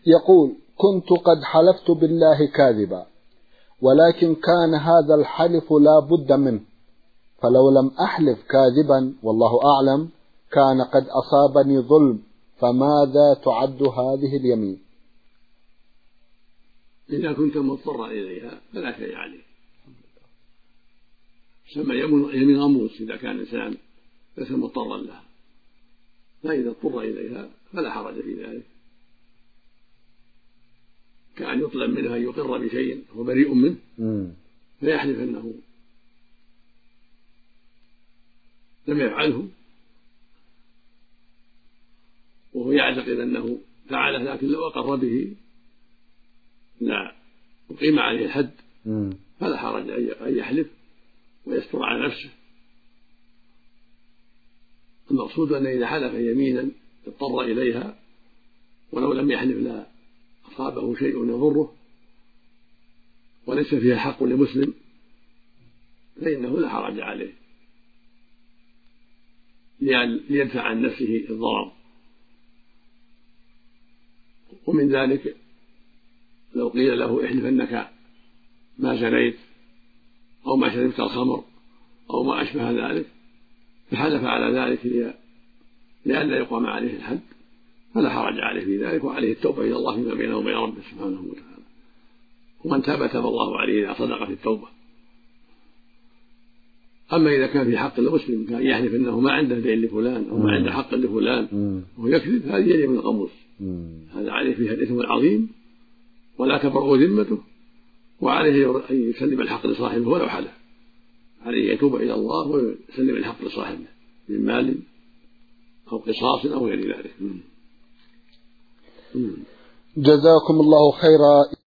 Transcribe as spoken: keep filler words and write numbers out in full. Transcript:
يقول: كنت قد حلفت بالله كاذبا، ولكن كان هذا الحلف لا بد منه، فلو لم أحلف كاذبا والله أعلم كان قد أصابني ظلم، فماذا تعد هذه اليمين؟ إذا كنت مضطرا إليها فلا شيء عليه، سمى يمين غموس إذا كان الإنسان ليس مضطرا لها، فإذا اضطر إليها فلا حرج في ذلك، كأن يطلب منه أن يقر بشيء هو بريء منه فيحلف أنه لم يفعله وهو يعتقد أنه فعله، لكن لو أقر به لا أقيم عليه الحد فلا حرج أن يحلف ويستر على نفسه. المقصود أن إذا حلف يمينا اضطر إليها ولو لم يحلف لا أصابه شيء يضره وليس فيها حق لمسلم فإنه لا حرج عليه ليدفع عن نفسه الضرر. ومن ذلك لو قيل له احلف أنك ما زنيت أو ما شربت الخمر أو ما أشبه ذلك فحلف على ذلك لئلا يقام عليه الحد فلا حرج عليه في ذلك، وعليه التوبة إلى الله فيما بينه وبين ربه سبحانه وتعالى، ومن تاب تاب الله عليه إذا صدق في التوبة. أما إذا كان في حق المسلم كان يحلف أنه ما عنده دين لفلان أو ما عنده حق لفلان وهو يكذب، هذه يلي من الغموس، هذا عليه فيها الإثم العظيم ولا تبرأ ذمته، وعليه أن يسلم الحق لصاحبه ولو حلف، عليه يتوب إلى الله ويسلم الحق لصاحبه من مال أو قصاص أو غير ذلك. جزاكم الله خيرا.